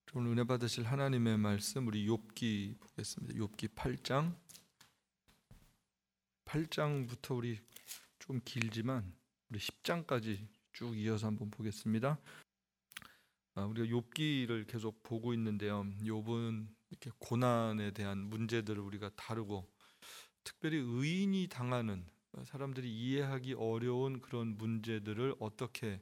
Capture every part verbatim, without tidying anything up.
오늘 은혜 받으실 하나님의 말씀 우리 욥기 보겠습니다. 욥기 팔 장 팔 장부터 우리 좀 길지만 우리 십 장까지 쭉 이어서 한번 보겠습니다. 아, 우리가 욥기를 계속 보고 있는데요. 욥은 이렇게 고난에 대한 문제들을 우리가 다루고 특별히 의인이 당하는 사람들이 이해하기 어려운 그런 문제들을 어떻게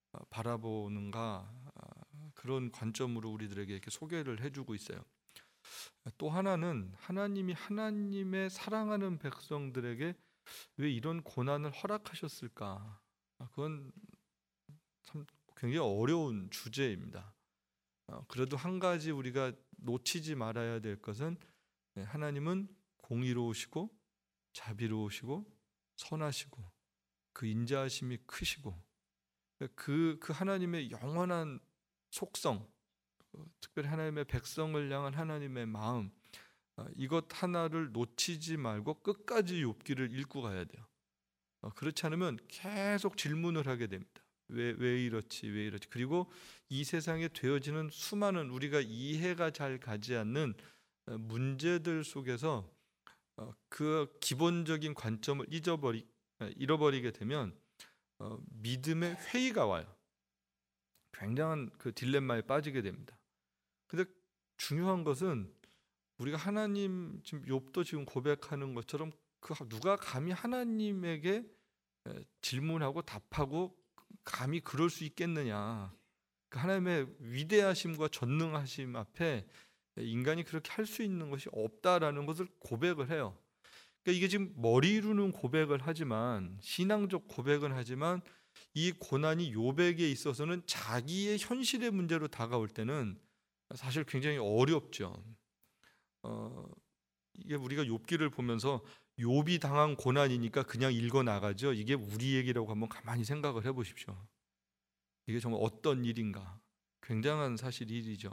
바라보는가 그런 관점으로 우리들에게 이렇게 소개를 해주고 있어요. 또 하나는 하나님이 하나님의 사랑하는 백성들에게 왜 이런 고난을 허락하셨을까? 그건 참 굉장히 어려운 주제입니다. 그래도 한 가지 우리가 놓치지 말아야 될 것은 하나님은 공의로우시고 자비로우시고 선하시고 그 인자하심이 크시고 그, 그 하나님의 영원한 속성, 특별히 하나님의 백성을 향한 하나님의 마음, 이것 하나를 놓치지 말고 끝까지 욥기를 읽고 가야 돼요. 그렇지 않으면 계속 질문을 하게 됩니다. 왜, 왜 이렇지 왜 이렇지. 그리고 이 세상에 되어지는 수많은 우리가 이해가 잘 가지 않는 문제들 속에서 그 기본적인 관점을 잊어버리, 잃어버리게 되면 믿음의 회의가 와요. 굉장한 그 딜레마에 빠지게 됩니다. 근데 중요한 것은 우리가 하나님 지금 욥도 지금 고백하는 것처럼 그 누가 감히 하나님에게 질문하고 답하고 감히 그럴 수 있겠느냐. 그 하나님의 위대하심과 전능하심 앞에 인간이 그렇게 할 수 있는 것이 없다라는 것을 고백을 해요. 그러니까 이게 지금 머리로는 고백을 하지만 신앙적 고백은 하지만 이 고난이 욥에게 있어서는 자기의 현실의 문제로 다가올 때는 사실 굉장히 어렵죠. 어, 이게 우리가 욥기를 보면서 욥이 당한 고난이니까 그냥 읽어 나가죠. 이게 우리 얘기라고 한번 가만히 생각을 해보십시오. 이게 정말 어떤 일인가? 굉장한 사실 일이죠.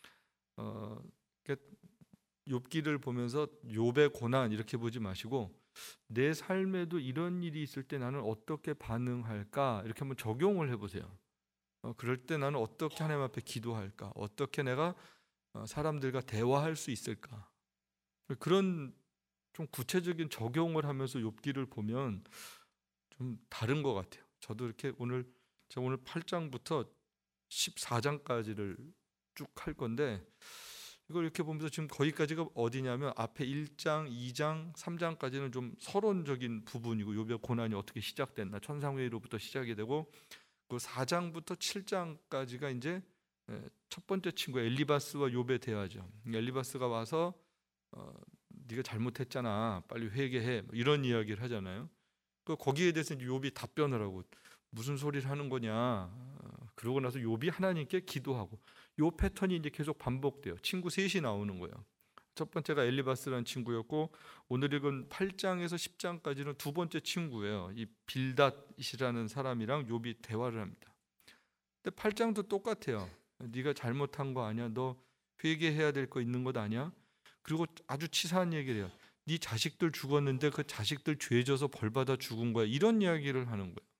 어, 그러니까 욥기를 보면서 욥의 고난 이렇게 보지 마시고 내 삶에도 이런 일이 있을 때 나는 어떻게 반응할까 이렇게 한번 적용을 해보세요. 어, 그럴 때 나는 어떻게 하나님 앞에 기도할까? 어떻게 내가 사람들과 대화할 수 있을까? 그런 좀 구체적인 적용을 하면서 욥기를 보면 좀 다른 것 같아요. 저도 이렇게 오늘 제가 오늘 팔 장부터 십사 장까지를 쭉 할 건데 이걸 이렇게 보면서 지금 거기까지가 어디냐면 앞에 일 장, 이 장, 삼 장까지는 좀 서론적인 부분이고 욥의 고난이 어떻게 시작됐나 천상회의로부터 시작이 되고 그 사 장부터 칠 장까지가 이제 첫 번째 친구 엘리바스와 욥의 대화죠. 엘리바스가 와서 어, 네가 잘못했잖아, 빨리 회개해 이런 이야기를 하잖아요. 그 거기에 대해서 욥이 답변을 하고 무슨 소리를 하는 거냐. 그러고 나서 욥이 하나님께 기도하고 요 패턴이 이제 계속 반복돼요. 친구 셋이 나오는 거예요. 첫 번째가 엘리바스라는 친구였고 오늘 읽은 팔 장에서 십 장까지는 두 번째 친구예요. 이 빌닷이라는 사람이랑 욥이 대화를 합니다. 근데 팔 장도 똑같아요. 네가 잘못한 거 아니야? 너 회개해야 될 거 있는 것 아니야? 그리고 아주 치사한 얘기를 해요. 네 자식들 죽었는데 그 자식들 죄 져서 벌 받아 죽은 거야. 이런 이야기를 하는 거예요.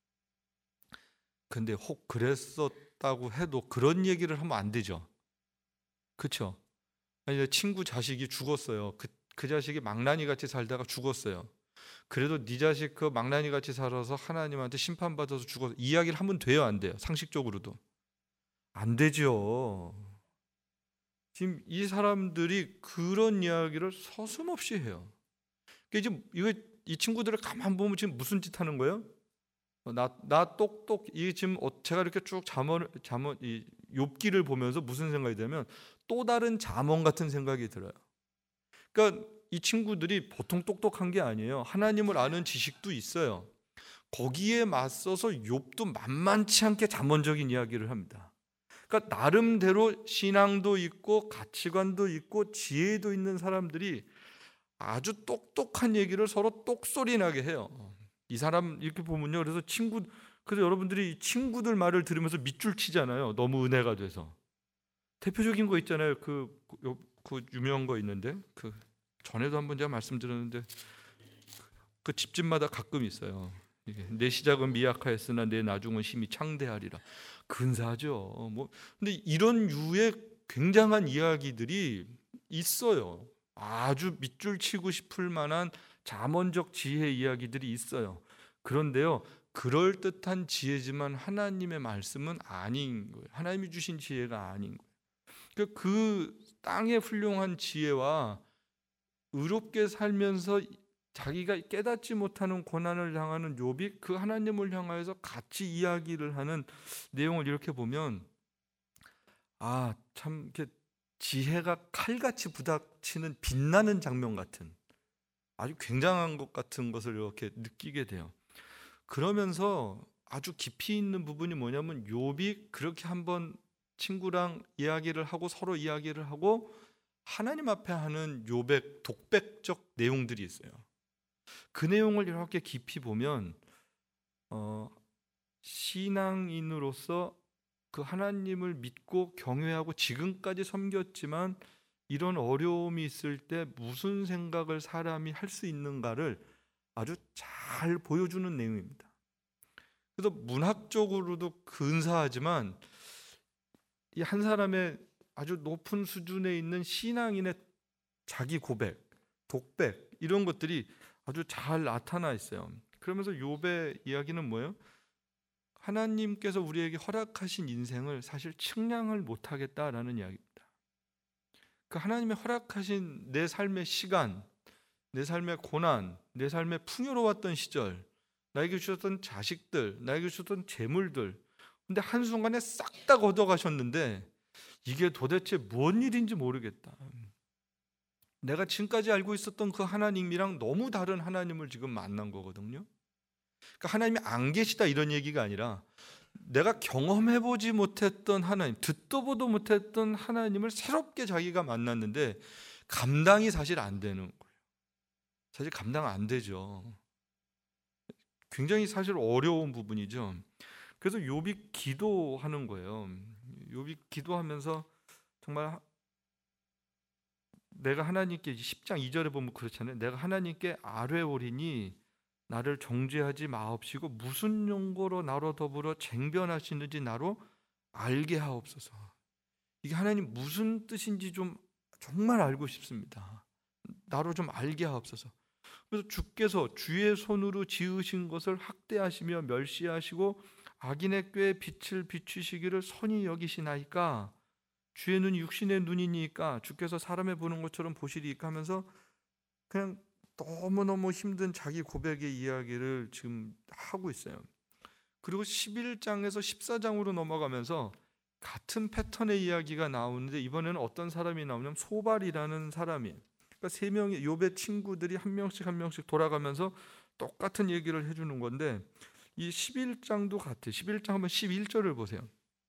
근데 혹 그랬었다고 해도 그런 얘기를 하면 안 되죠. 그렇죠? 아니 친구 자식이 죽었어요. 그, 그 자식이 망나니 같이 살다가 죽었어요. 그래도 네 자식 그 망나니 같이 살아서 하나님한테 심판받아서 죽어서 이야기를 하면 돼요, 안 돼요? 상식적으로도 안 되죠. 지금 이 사람들이 그런 이야기를 서슴없이 해요. 그러니까 지금 이거 이 친구들을 가만 보면 지금 무슨 짓 하는 거예요? 나, 나 똑똑 이게 지금 제가 이렇게 쭉 잠언 잠언 이 욥기를 보면서 무슨 생각이 들면 또 다른 잠언 같은 생각이 들어요. 그러니까 이 친구들이 보통 똑똑한 게 아니에요. 하나님을 아는 지식도 있어요. 거기에 맞서서 욥도 만만치 않게 잠언적인 이야기를 합니다. 그러니까 나름대로 신앙도 있고 가치관도 있고 지혜도 있는 사람들이 아주 똑똑한 얘기를 서로 똑소리 나게 해요. 이 사람 이렇게 보면요. 그래서 친구, 그래서 여러분들이 친구들 말을 들으면서 밑줄 치잖아요. 너무 은혜가 돼서. 대표적인 거 있잖아요. 그, 그, 그 유명한 거 있는데 그 전에도 한번 제가 말씀드렸는데 그 집집마다 가끔 있어요. 이게 내 시작은 미약하였으나 내 나중은 심히 창대하리라. 근사하죠. 뭐 근데 이런 유의 굉장한 이야기들이 있어요. 아주 밑줄 치고 싶을 만한 잠언적 지혜 이야기들이 있어요. 그런데요, 그럴듯한 지혜지만 하나님의 말씀은 아닌 거예요. 하나님이 주신 지혜가 아닌 거예요. 그 땅의 훌륭한 지혜와 의롭게 살면서 자기가 깨닫지 못하는 고난을 당하는 욥이 그 하나님을 향하여서 같이 이야기를 하는 내용을 이렇게 보면, 아, 참 이렇게 지혜가 칼같이 부닥치는 빛나는 장면 같은, 아주 굉장한 것 같은 것을 이렇게 느끼게 돼요. 그러면서 아주 깊이 있는 부분이 뭐냐면, 욥이 그렇게 한번 친구랑 이야기를 하고 서로 이야기를 하고 하나님 앞에 하는 욥의 독백적 내용들이 있어요. 그 내용을 이렇게 깊이 보면 어, 신앙인으로서 그 하나님을 믿고 경외하고 지금까지 섬겼지만 이런 어려움이 있을 때 무슨 생각을 사람이 할 수 있는가를 아주 잘 보여주는 내용입니다. 그래서 문학적으로도 근사하지만 이 한 사람의 아주 높은 수준에 있는 신앙인의 자기 고백, 독백 이런 것들이 아주 잘 나타나 있어요. 그러면서 욥의 이야기는 뭐예요? 하나님께서 우리에게 허락하신 인생을 사실 측량을 못하겠다라는 이야기입니다. 그 하나님의 허락하신 내 삶의 시간, 내 삶의 고난, 내 삶의 풍요로웠던 시절, 나에게 주셨던 자식들, 나에게 주셨던 재물들, 근데 한순간에 싹 다 걷어가셨는데 이게 도대체 뭔 일인지 모르겠다. 내가 지금까지 알고 있었던 그 하나님이랑 너무 다른 하나님을 지금 만난 거거든요. 그러니까 하나님이 안 계시다 이런 얘기가 아니라 내가 경험해보지 못했던 하나님, 듣도 보도 못했던 하나님을 새롭게 자기가 만났는데 감당이 사실 안 되는 거예요. 사실 감당 안 되죠. 굉장히 사실 어려운 부분이죠. 그래서 욥이 기도하는 거예요. 욥이 기도하면서 정말 내가 하나님께 십 장 이 절에 보면 그렇잖아요. 내가 하나님께 아뢰오리니 나를 정죄하지 마옵시고 무슨 용고로 나로 더불어 쟁변하시는지 나로 알게 하옵소서. 이게 하나님 무슨 뜻인지 좀 정말 알고 싶습니다. 나로 좀 알게 하옵소서. 그래서 주께서 주의 손으로 지으신 것을 학대하시며 멸시하시고 악인의 꾀에 빛을 비추시기를 선히 여기시나이까. 주의 눈이 육신의 눈이니까 주께서 사람의 보는 것처럼 보시리까 하면서 그냥 너무너무 힘든 자기 고백의 이야기를 지금 하고 있어요. 그리고 십일 장에서 십사 장으로 넘어가면서 같은 패턴의 이야기가 나오는데 이번에는 어떤 사람이 나오냐면 소발이라는 사람이, 그러니까 세 명의 욥의 친구들이 한 명씩 한 명씩 돌아가면서 똑같은 얘기를 해주는 건데 이 십일 장도 같아요. 십일 장 한번 십일 절을 보세요.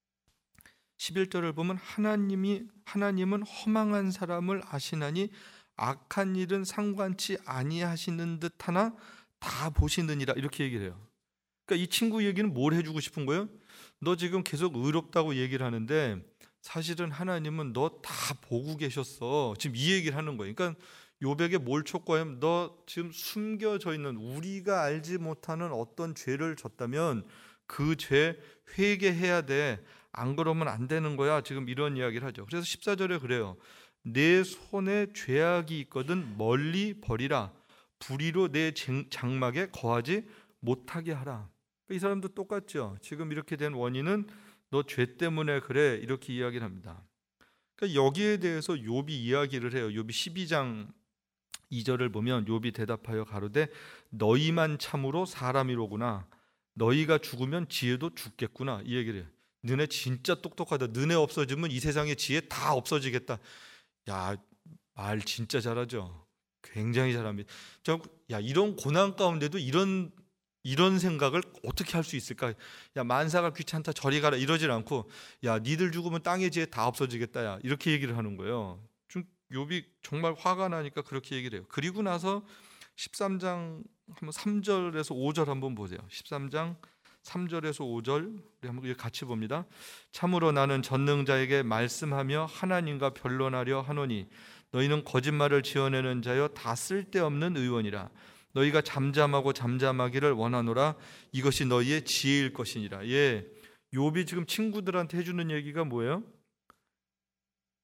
십일 절을 보면 하나님이 하나님은 허망한 사람을 아시나니 악한 일은 상관치 아니하시는 듯하나 다 보시느니라 이렇게 얘기를 해요. 그러니까 이 친구 얘기는 뭘 해주고 싶은 거예요? 너 지금 계속 의롭다고 얘기를 하는데 사실은 하나님은 너 다 보고 계셨어. 지금 이 얘기를 하는 거예요. 그러니까 욥에게 뭘 촉구하면 너 지금 숨겨져 있는 우리가 알지 못하는 어떤 죄를 졌다면 그 죄 회개해야 돼. 안 그러면 안 되는 거야. 지금 이런 이야기를 하죠. 그래서 십사 절에 그래요. 내 손에 죄악이 있거든 멀리 버리라. 불의로 내 장막에 거하지 못하게 하라. 이 사람도 똑같죠. 지금 이렇게 된 원인은 너 죄 때문에 그래 이렇게 이야기를 합니다. 그러니까 여기에 대해서 욥이 이야기를 해요. 욥이 십이 장 이 절을 보면 욥이 대답하여 가로되 너희만 참으로 사람이로구나. 너희가 죽으면 지혜도 죽겠구나. 이 얘기를 해요. 너네 진짜 똑똑하다. 너네 없어지면 이 세상의 지혜 다 없어지겠다. 야, 말 진짜 잘하죠. 굉장히 잘합니다. 야, 이런 고난 가운데도 이런 이런 생각을 어떻게 할 수 있을까? 야, 만사가 귀찮다 저리 가라 이러질 않고 야, 니들 죽으면 땅의 지혜 다 없어지겠다. 야, 이렇게 얘기를 하는 거예요. 좀 욥이 정말 화가 나니까 그렇게 얘기를 해요. 그리고 나서 십삼 장 한번 삼 절에서 오 절 한번 보세요. 십삼 장 삼 절에서 오 절 우리 한번 같이 봅니다. 참으로 나는 전능자에게 말씀하며 하나님과 변론하려 하노니 너희는 거짓말을 지어내는 자여 다 쓸데없는 의원이라. 너희가 잠잠하고 잠잠하기를 원하노라. 이것이 너희의 지혜일 것이니라. 예, 욥이 지금 친구들한테 해주는 얘기가 뭐예요?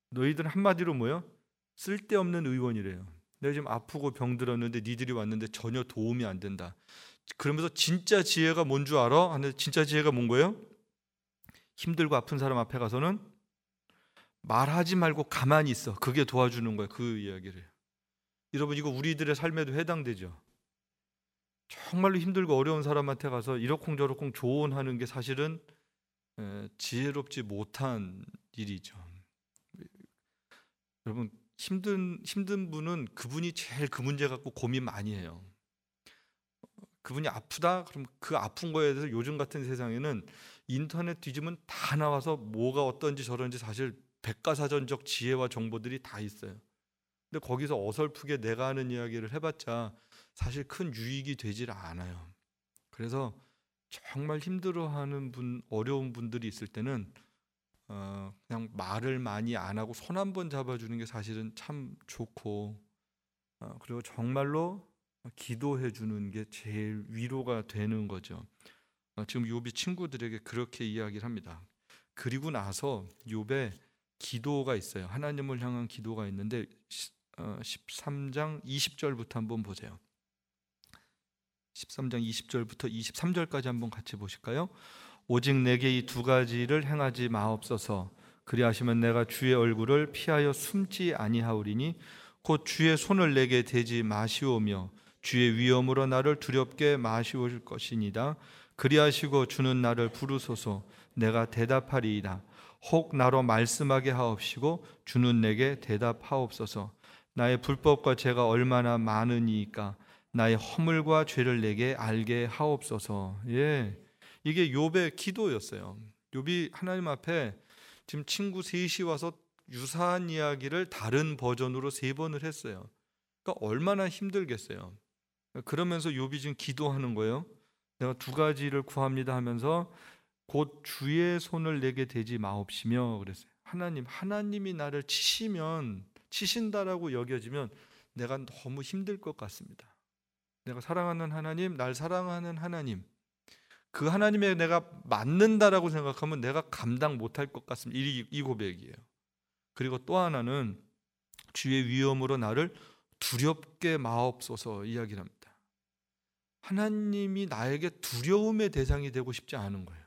너희들은 한마디로 뭐요? 쓸데없는 의원이래요. 내가 지금 아프고 병들었는데 니들이 왔는데 전혀 도움이 안 된다. 그러면서 진짜 지혜가 뭔 줄 알아? 근데 진짜 지혜가 뭔 거예요? 힘들고 아픈 사람 앞에 가서는 말하지 말고 가만히 있어. 그게 도와주는 거예요. 그 이야기를. 여러분, 이거 우리들의 삶에도 해당되죠. 정말로 힘들고 어려운 사람한테 가서 이러쿵저러쿵 조언하는 게 사실은 지혜롭지 못한 일이죠. 여러분, 힘든 힘든 분은 그분이 제일 그 문제 갖고 고민 많이 해요. 그분이 아프다? 그럼 그 아픈 거에 대해서 요즘 같은 세상에는 인터넷 뒤지면 다 나와서 뭐가 어떤지 저런지 사실 백과사전적 지혜와 정보들이 다 있어요. 근데 거기서 어설프게 내가 하는 이야기를 해봤자 사실 큰 유익이 되질 않아요. 그래서 정말 힘들어하는 분, 어려운 분들이 있을 때는 어, 그냥 말을 많이 안 하고 손 한 번 잡아주는 게 사실은 참 좋고, 어, 그리고 정말로 기도해 주는 게 제일 위로가 되는 거죠. 어, 지금 욥이 친구들에게 그렇게 이야기를 합니다. 그리고 나서 욥의 기도가 있어요. 하나님을 향한 기도가 있는데 어, 십삼 장 이십 절부터 한번 보세요. 십삼 장 이십 절부터 이십삼 절까지 한번 같이 보실까요? 오직 내게 이 두 가지를 행하지 마옵소서. 그리하시면 내가 주의 얼굴을 피하여 숨지 아니하오리니 곧 주의 손을 내게 대지 마시오며 주의 위엄으로 나를 두렵게 마시올 것이니이다. 그리하시고 주는 나를 부르소서. 내가 대답하리이다. 혹 나로 말씀하게 하옵시고 주는 내게 대답하옵소서. 나의 불법과 죄가 얼마나 많으니까 나의 허물과 죄를 내게 알게 하옵소서. 예, 이게 욥의 기도였어요. 욥이 하나님 앞에 지금 친구 셋이 와서 유사한 이야기를 다른 버전으로 세 번을 했어요. 그러니까 얼마나 힘들겠어요. 그러면서 욥이 지금 기도하는 거예요. 내가 두 가지를 구합니다 하면서 곧 주의 손을 내게 대지 마옵시며 그랬어요. 하나님, 하나님이 나를 치시면, 치신다라고 여겨지면 내가 너무 힘들 것 같습니다. 내가 사랑하는 하나님, 날 사랑하는 하나님, 그 하나님에 내가 맞는다라고 생각하면 내가 감당 못할 것 같습니다. 이, 이 고백이에요. 그리고 또 하나는 주의 위엄으로 나를 두렵게 마옵소서 이야기를 합니다. 하나님이 나에게 두려움의 대상이 되고 싶지 않은 거예요.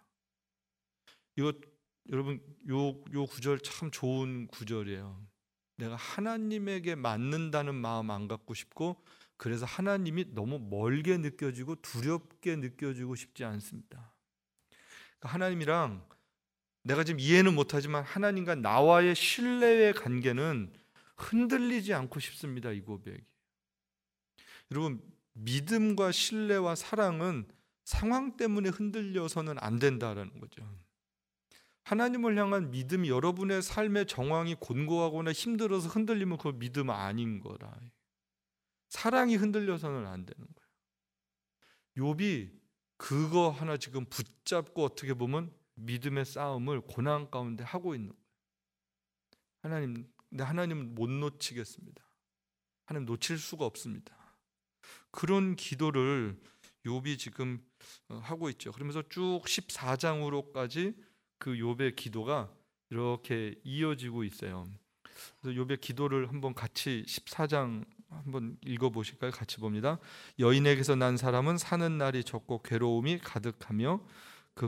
이거 여러분, 요, 요 구절 참 좋은 구절이에요. 내가 하나님에게 맞는다는 마음 안 갖고 싶고, 그래서 하나님이 너무 멀게 느껴지고 두렵게 느껴지고 싶지 않습니다. 그러니까 하나님이랑 내가 지금 이해는 못하지만 하나님과 나와의 신뢰의 관계는 흔들리지 않고 싶습니다. 이 고백이. 여러분, 믿음과 신뢰와 사랑은 상황 때문에 흔들려서는 안 된다라는 거죠. 하나님을 향한 믿음이 여러분의 삶의 정황이 곤고하거나 힘들어서 흔들리면 그건 믿음 아닌 거라. 사랑이 흔들려서는 안 되는 거예요. 욥이 그거 하나 지금 붙잡고 어떻게 보면 믿음의 싸움을 고난 가운데 하고 있는 거예요. 하나님, 근데 하나님은 못 놓치겠습니다. 하나님 놓칠 수가 없습니다. 그런 기도를 욥이 지금 하고 있죠. 그러면서 쭉 십사 장으로까지 그 욥의 기도가 이렇게 이어지고 있어요. 그래서 욥의 기도를 한번 같이 십사 장 한번 읽어보실까요? 같이 봅니다. 여인에게서 난 사람은 사는 날이 적고 괴로움이 가득하며 그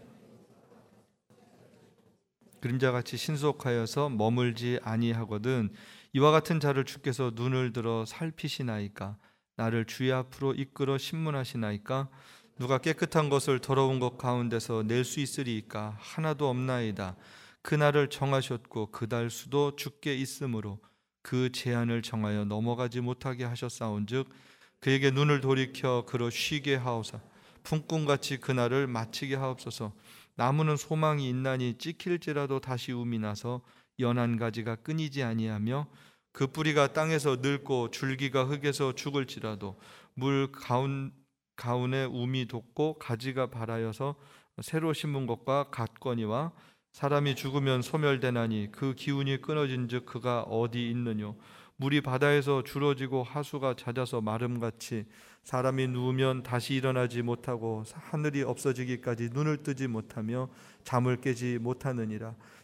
그림자같이 신속하여서 머물지 아니하거든. 이와 같은 자를 주께서 눈을 들어 살피시나이까. 나를 주의 앞으로 이끌어 신문하시나이까. 누가 깨끗한 것을 더러운 것 가운데서 낼 수 있으리이까. 하나도 없나이다. 그날을 정하셨고 그달 수도 주께 있으므로 그 제한을 정하여 넘어가지 못하게 하셨사온즉 그에게 눈을 돌이켜 그로 쉬게 하옵사. 품꿈같이 그날을 마치게 하옵소서. 나무는 소망이 있나니 찍힐지라도 다시 움이 나서 연한 가지가 끊이지 아니하며 그 뿌리가 땅에서 늙고 줄기가 흙에서 죽을지라도 물 가운, 가운에 움이 돋고 가지가 발하여서 새로 심은 것과 같거니와 사람이 죽으면 소멸되나니 그 기운이 끊어진즉 그가 어디 있느뇨. 물이 바다에서 줄어지고 하수가 잦아서 마름같이 사람이 누우면 다시 일어나지 못하고 하늘이 없어지기까지 눈을 뜨지 못하며 잠을 깨지 못하느니라.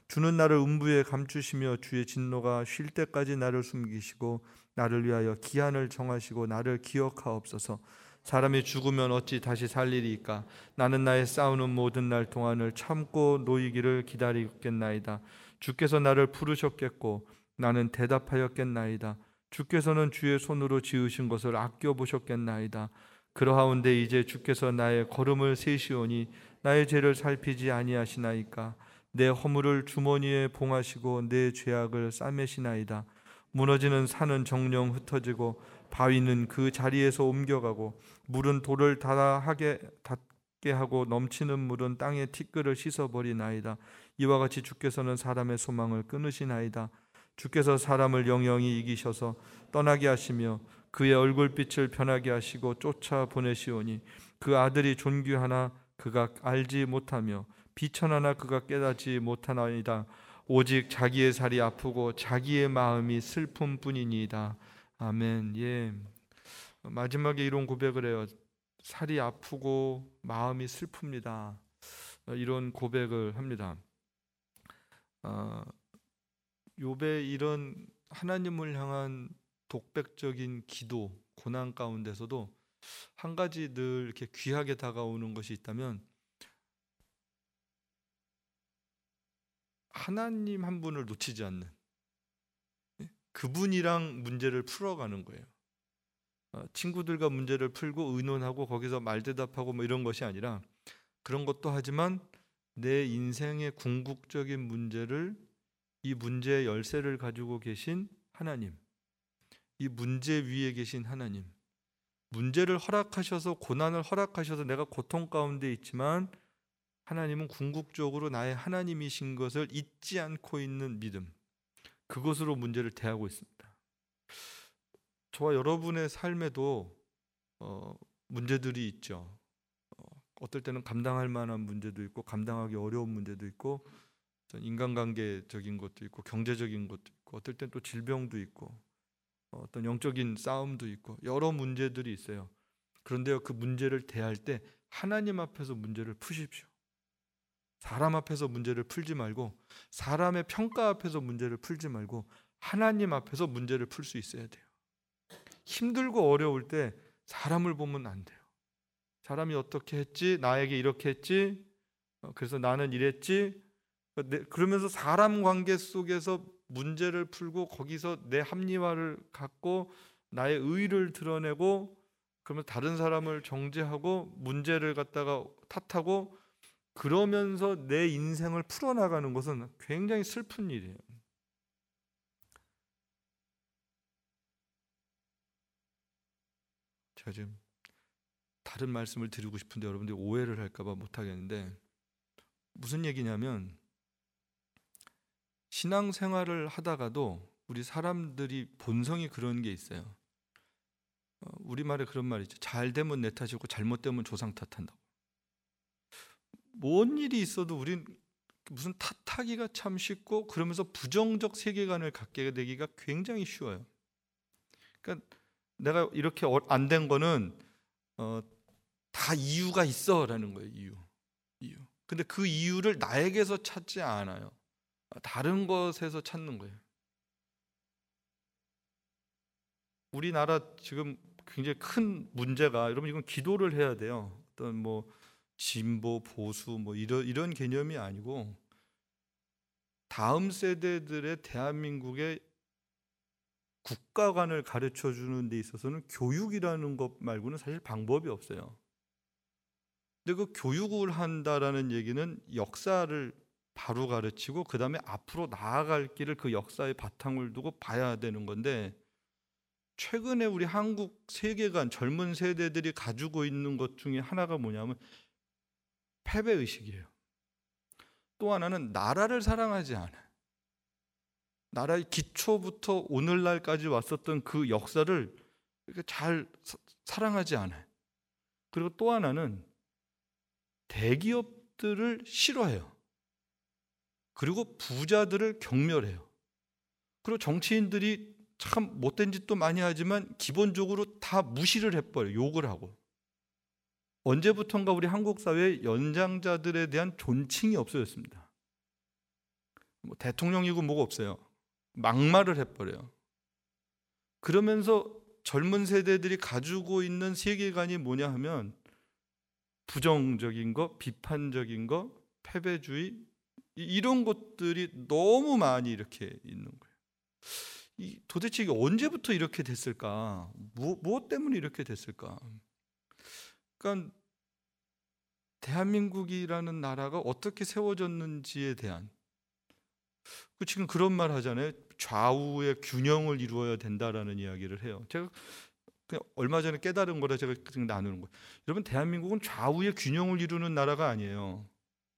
주는 나를 음부에 감추시며 주의 진노가 쉴 때까지 나를 숨기시고 나를 위하여 기한을 정하시고 나를 기억하옵소서. 사람이 죽으면 어찌 다시 살리리이까? 나는 나의 싸우는 모든 날 동안을 참고 노이기를 기다리겠나이다. 주께서 나를 부르셨겠고 나는 대답하였겠나이다. 주께서는 주의 손으로 지으신 것을 아껴보셨겠나이다. 그러하온데 이제 주께서 나의 걸음을 세시오니 나의 죄를 살피지 아니하시나이까? 내 허물을 주머니에 봉하시고 내 죄악을 싸매시나이다. 무너지는 산은 정령 흩어지고 바위는 그 자리에서 옮겨가고 물은 돌을 닿게 닿게 하고 넘치는 물은 땅의 티끌을 씻어버리나이다. 이와 같이 주께서는 사람의 소망을 끊으시나이다. 주께서 사람을 영영히 이기셔서 떠나게 하시며 그의 얼굴빛을 변하게 하시고 쫓아 보내시오니 그 아들이 존귀하나 그가 알지 못하며 비천하나 그가 깨닫지 못하나이다. 오직 자기의 살이 아프고 자기의 마음이 슬픔뿐이니이다. 아멘. 예. 마지막에 이런 고백을 해요. 살이 아프고 마음이 슬픕니다. 이런 고백을 합니다. 어, 욥의 이런 하나님을 향한 독백적인 기도, 고난 가운데서도 한 가지 늘 이렇게 귀하게 다가오는 것이 있다면 하나님 한 분을 놓치지 않는, 그분이랑 문제를 풀어가는 거예요. 친구들과 문제를 풀고 의논하고 거기서 말대답하고 뭐 이런 것이 아니라 그런 것도 하지만 내 인생의 궁극적인 문제를, 이 문제의 열쇠를 가지고 계신 하나님, 이 문제 위에 계신 하나님, 문제를 허락하셔서 고난을 허락하셔서 내가 고통 가운데 있지만 하나님은 궁극적으로 나의 하나님이신 것을 잊지 않고 있는 믿음, 그것으로 문제를 대하고 있습니다. 저와 여러분의 삶에도 어, 문제들이 있죠. 어, 어떨 때는 감당할 만한 문제도 있고 감당하기 어려운 문제도 있고 인간관계적인 것도 있고 경제적인 것도 있고 어떨 때는 또 질병도 있고 어떤 영적인 싸움도 있고 여러 문제들이 있어요. 그런데요, 그 문제를 대할 때 하나님 앞에서 문제를 푸십시오. 사람 앞에서 문제를 풀지 말고, 사람의 평가 앞에서 문제를 풀지 말고 하나님 앞에서 문제를 풀 수 있어야 돼요. 힘들고 어려울 때 사람을 보면 안 돼요. 사람이 어떻게 했지? 나에게 이렇게 했지? 그래서 나는 이랬지? 그러면서 사람 관계 속에서 문제를 풀고 거기서 내 합리화를 갖고 나의 의의를 드러내고 그러면 다른 사람을 정죄하고 문제를 갖다가 탓하고 그러면서 내 인생을 풀어나가는 것은 굉장히 슬픈 일이에요. 제가 지금 다른 말씀을 드리고 싶은데 여러분들이 오해를 할까 봐 못하겠는데, 무슨 얘기냐면 신앙생활을 하다가도 우리 사람들이 본성이 그런 게 있어요. 우리말에 그런 말 있죠. 잘 되면 내 탓이고 잘못되면 조상 탓한다고. 뭔 일이 있어도 우린 무슨 탓하기가 참 쉽고 그러면서 부정적 세계관을 갖게 되기가 굉장히 쉬워요. 그러니까 내가 이렇게 안 된 거는 어, 다 이유가 있어라는 거예요. 이유. 이유. 근데 그 이유를 나에게서 찾지 않아요. 다른 것에서 찾는 거예요. 우리나라 지금 굉장히 큰 문제가, 여러분 이건 기도를 해야 돼요. 어떤 뭐 진보 보수 뭐 이런 이런 개념이 아니고 다음 세대들의 대한민국의 국가관을 가르쳐 주는 데 있어서는 교육이라는 것 말고는 사실 방법이 없어요. 근데 그 교육을 한다라는 얘기는 역사를 바로 가르치고 그 다음에 앞으로 나아갈 길을 그 역사의 바탕을 두고 봐야 되는 건데, 최근에 우리 한국 세계관, 젊은 세대들이 가지고 있는 것 중에 하나가 뭐냐면 패배의식이에요. 또 하나는 나라를 사랑하지 않아요. 나라의 기초부터 오늘날까지 왔었던 그 역사를 잘 사, 사랑하지 않아요. 그리고 또 하나는 대기업들을 싫어해요. 그리고 부자들을 경멸해요. 그리고 정치인들이 참 못된 짓도 많이 하지만 기본적으로 다 무시를 해버려요. 욕을 하고. 언제부턴가 우리 한국 사회에 연장자들에 대한 존칭이 없어졌습니다. 뭐 대통령이고 뭐가 없어요. 막말을 해버려요. 그러면서 젊은 세대들이 가지고 있는 세계관이 뭐냐 하면 부정적인 거, 비판적인 거, 패배주의 이런 것들이 너무 많이 이렇게 있는 거예요. 이 도대체 이게 언제부터 이렇게 됐을까? 뭐, 무엇 때문에 이렇게 됐을까? 그러니까 대한민국이라는 나라가 어떻게 세워졌는지에 대한, 지금 그런 말 하잖아요. 좌우의 균형을 이루어야 된다라는 이야기를 해요. 제가 그냥 얼마 전에 깨달은 거라 제가 그냥 나누는 거예요. 여러분, 대한민국은 좌우의 균형을 이루는 나라가 아니에요.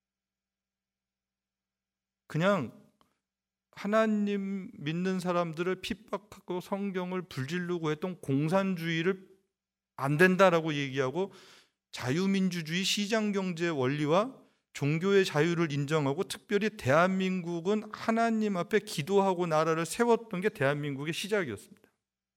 그냥 하나님 믿는 사람들을 핍박하고 성경을 불질르고 했던 공산주의를 안 된다라고 얘기하고 자유민주주의 시장경제 원리와 종교의 자유를 인정하고 특별히 대한민국은 하나님 앞에 기도하고 나라를 세웠던 게 대한민국의 시작이었습니다.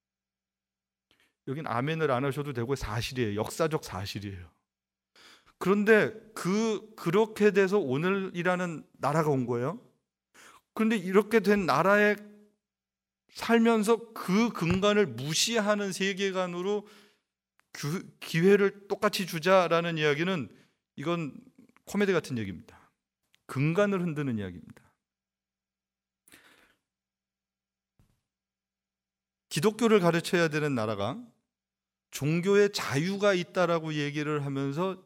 여긴 아멘을 안 하셔도 되고 사실이에요. 역사적 사실이에요. 그런데 그 그렇게 돼서 오늘이라는 나라가 온 거예요. 그런데 이렇게 된 나라에 살면서 그 근간을 무시하는 세계관으로 기회를 똑같이 주자라는 이야기는 이건 코미디 같은 얘기입니다. 근간을 흔드는 이야기입니다. 기독교를 가르쳐야 되는 나라가 종교의 자유가 있다라고 얘기를 하면서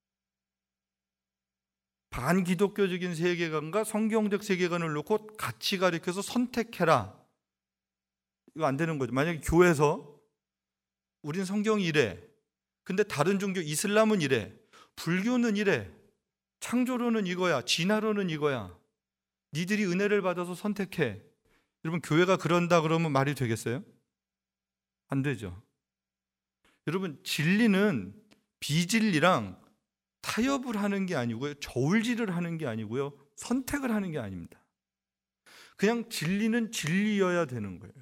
반기독교적인 세계관과 성경적 세계관을 놓고 같이 가르쳐서 선택해라. 이거 안 되는 거죠. 만약에 교회에서 우린 성경이 이래, 근데 다른 종교 이슬람은 이래, 불교는 이래, 창조론은 이거야, 진화론은 이거야, 니들이 은혜를 받아서 선택해. 여러분, 교회가 그런다 그러면 말이 되겠어요? 안 되죠. 여러분, 진리는 비진리랑 타협을 하는 게 아니고요, 저울질을 하는 게 아니고요, 선택을 하는 게 아닙니다. 그냥 진리는 진리여야 되는 거예요.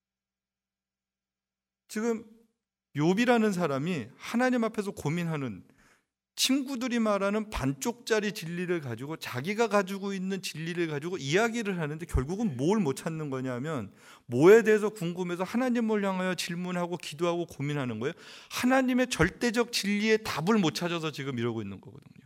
지금 욥이라는 사람이 하나님 앞에서 고민하는, 친구들이 말하는 반쪽짜리 진리를 가지고 자기가 가지고 있는 진리를 가지고 이야기를 하는데 결국은 뭘 못 찾는 거냐면, 뭐에 대해서 궁금해서 하나님을 향하여 질문하고 기도하고 고민하는 거예요. 하나님의 절대적 진리의 답을 못 찾아서 지금 이러고 있는 거거든요.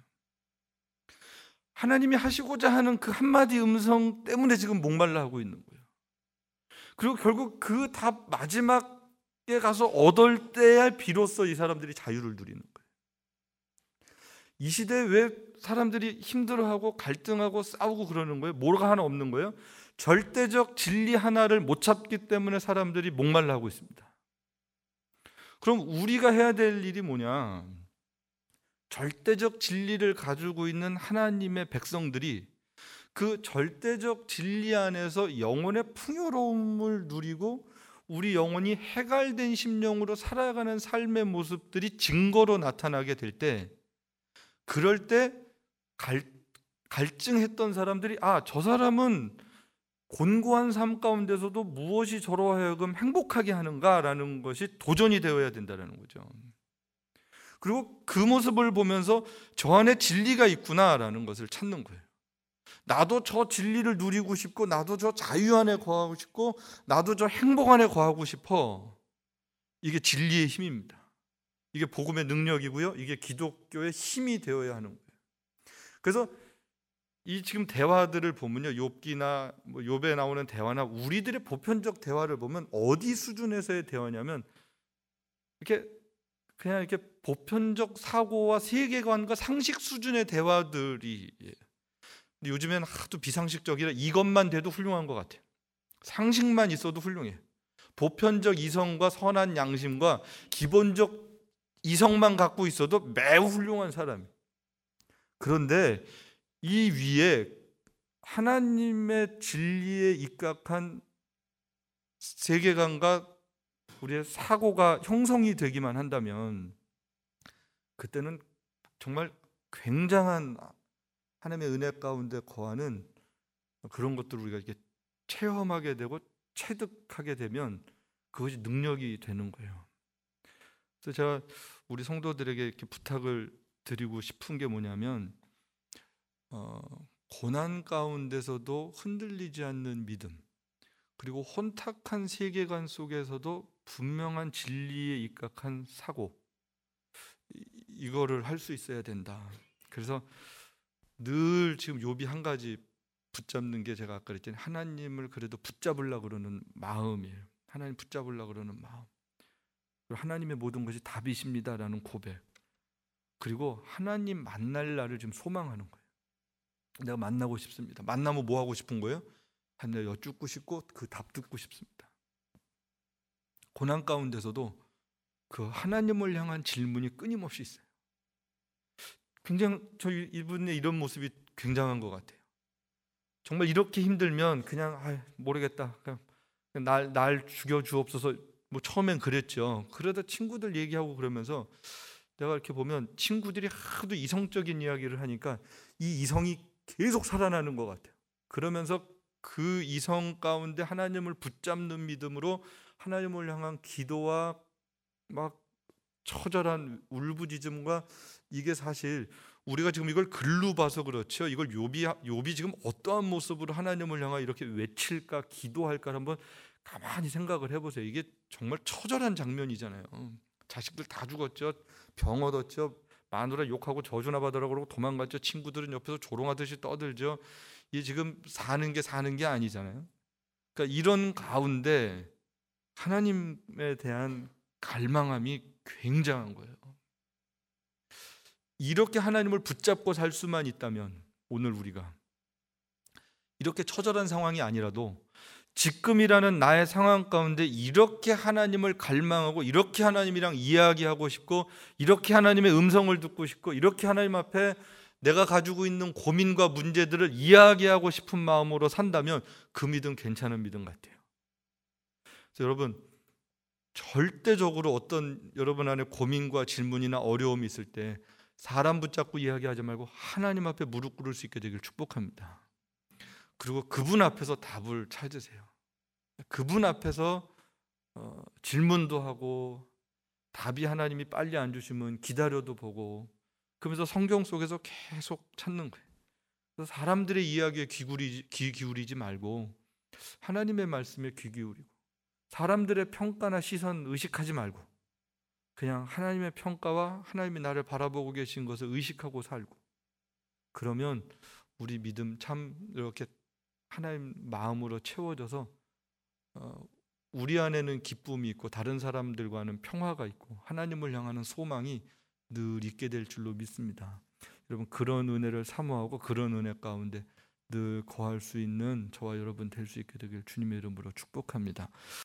하나님이 하시고자 하는 그 한마디 음성 때문에 지금 목말라 하고 있는 거예요. 그리고 결국 그 답 마지막에 가서 얻을 때야 비로소 이 사람들이 자유를 누리는 거예요. 이 시대에 왜 사람들이 힘들어하고 갈등하고 싸우고 그러는 거예요? 뭐가 하나 없는 거예요? 절대적 진리 하나를 못 찾기 때문에 사람들이 목말라 하고 있습니다. 그럼 우리가 해야 될 일이 뭐냐? 절대적 진리를 가지고 있는 하나님의 백성들이 그 절대적 진리 안에서 영혼의 풍요로움을 누리고 우리 영혼이 해갈된 심령으로 살아가는 삶의 모습들이 증거로 나타나게 될 때, 그럴 때 갈, 갈증했던 사람들이 아, 저 사람은 곤고한 삶 가운데서도 무엇이 저로 하여금 행복하게 하는가라는 것이 도전이 되어야 된다는 거죠. 그리고 그 모습을 보면서 저 안에 진리가 있구나라는 것을 찾는 거예요. 나도 저 진리를 누리고 싶고, 나도 저 자유 안에 거하고 싶고, 나도 저 행복 안에 거하고 싶어. 이게 진리의 힘입니다. 이게 복음의 능력이고요, 이게 기독교의 힘이 되어야 하는 거예요. 그래서 이 지금 대화들을 보면요, 욥기나 뭐 욥에 나오는 대화나 우리들의 보편적 대화를 보면 어디 수준에서의 대화냐면 이렇게 그냥 이렇게 보편적 사고와 세계관과 상식 수준의 대화들이, 근데 요즘에는 하도 비상식적이라 이것만 돼도 훌륭한 것 같아요. 상식만 있어도 훌륭해. 보편적 이성과 선한 양심과 기본적 이성만 갖고 있어도 매우 훌륭한 사람이에요. 그런데 이 위에 하나님의 진리에 입각한 세계관과 우리의 사고가 형성이 되기만 한다면, 그때는 정말 굉장한 하나님의 은혜 가운데 거하는 그런 것들을 우리가 이렇게 체험하게 되고 체득하게 되면 그것이 능력이 되는 거예요. 그래서 제가 우리 성도들에게 이렇게 부탁을 드리고 싶은 게 뭐냐면, 어, 고난 가운데서도 흔들리지 않는 믿음, 그리고 혼탁한 세계관 속에서도 분명한 진리에 입각한 사고, 이거를 할 수 있어야 된다. 그래서 늘 지금 욥이 한 가지 붙잡는 게, 제가 아까 그랬잖아요. 하나님을 그래도 붙잡으려고 그러는 마음이에요. 하나님 붙잡으려고 그러는 마음. 그리고 하나님의 모든 것이 답이십니다라는 고백. 그리고 하나님 만날 날을 지금 소망하는 거예요. 내가 만나고 싶습니다. 만나면 뭐 하고 싶은 거예요? 하나님 여쭙고 싶고 그 답 듣고 싶습니다. 고난 가운데서도 그 하나님을 향한 질문이 끊임없이 있어요. 굉장히 저 이분의 이런 모습이 굉장한 것 같아요. 정말 이렇게 힘들면 그냥 아, 모르겠다. 그냥 날, 날 죽여 주옵소서. 뭐 처음엔 그랬죠. 그러다 친구들 얘기하고 그러면서 내가 이렇게 보면 친구들이 하도 이성적인 이야기를 하니까 이 이성이 계속 살아나는 것 같아요. 그러면서 그 이성 가운데 하나님을 붙잡는 믿음으로 하나님을 향한 기도와 막 처절한 울부짖음과, 이게 사실 우리가 지금 이걸 글로 봐서 그렇죠. 이걸 욥이 욥이 지금 어떠한 모습으로 하나님을 향하 이렇게 외칠까 기도할까 한번 가만히 생각을 해보세요. 이게 정말 처절한 장면이잖아요. 자식들 다 죽었죠. 병 얻었죠. 마누라 욕하고 저주나 받으라고 그러고 도망갔죠. 친구들은 옆에서 조롱하듯이 떠들죠. 이게 지금 사는 게 사는 게 아니잖아요. 그러니까 이런 가운데 하나님에 대한 갈망함이 굉장한 거예요. 이렇게 하나님을 붙잡고 살 수만 있다면 오늘 우리가 이렇게 처절한 상황이 아니라도 지금이라는 나의 상황 가운데 이렇게 하나님을 갈망하고, 이렇게 하나님이랑 이야기하고 싶고, 이렇게 하나님의 음성을 듣고 싶고, 이렇게 하나님 앞에 내가 가지고 있는 고민과 문제들을 이야기하고 싶은 마음으로 산다면 그 믿음 괜찮은 믿음 같아요. 그래서 여러분, 절대적으로 어떤 여러분 안에 고민과 질문이나 어려움이 있을 때 사람 붙잡고 이야기하지 말고 하나님 앞에 무릎 꿇을 수 있게 되길 축복합니다. 그리고 그분 앞에서 답을 찾으세요. 그분 앞에서 어, 질문도 하고, 답이 하나님이 빨리 안 주시면 기다려도 보고, 그러면서 성경 속에서 계속 찾는 거예요. 그래서 사람들의 이야기에 귀 기울이지, 귀 기울이지 말고 하나님의 말씀에 귀 기울이고, 사람들의 평가나 시선 의식하지 말고 그냥 하나님의 평가와 하나님이 나를 바라보고 계신 것을 의식하고 살고, 그러면 우리 믿음 참 이렇게 하나님 마음으로 채워져서 어, 우리 안에는 기쁨이 있고 다른 사람들과는 평화가 있고 하나님을 향하는 소망이 늘 있게 될 줄로 믿습니다. 여러분, 그런 은혜를 사모하고 그런 은혜 가운데 늘 거할 수 있는 저와 여러분 될 수 있게 되길 주님의 이름으로 축복합니다.